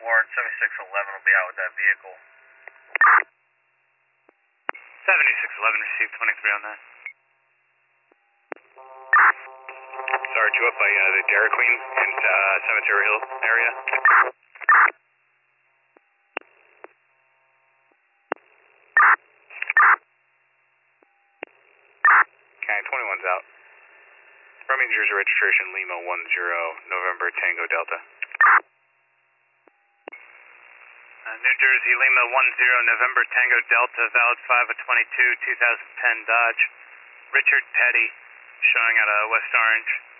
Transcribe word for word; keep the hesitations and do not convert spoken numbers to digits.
Warren, seventy-six eleven will be out with that vehicle. seventy-six eleven, received twenty-three on that. Sarge, you up by uh, the Dairy Queen and uh, Cemetery Hill area? Okay, twenty-one's out. From New Jersey registration, Lima one zero, November Tango Delta. Uh, New Jersey, Lima one zero, November Tango Delta, valid five of twenty-two, two thousand ten Dodge. Richard Petty, showing out of West Orange.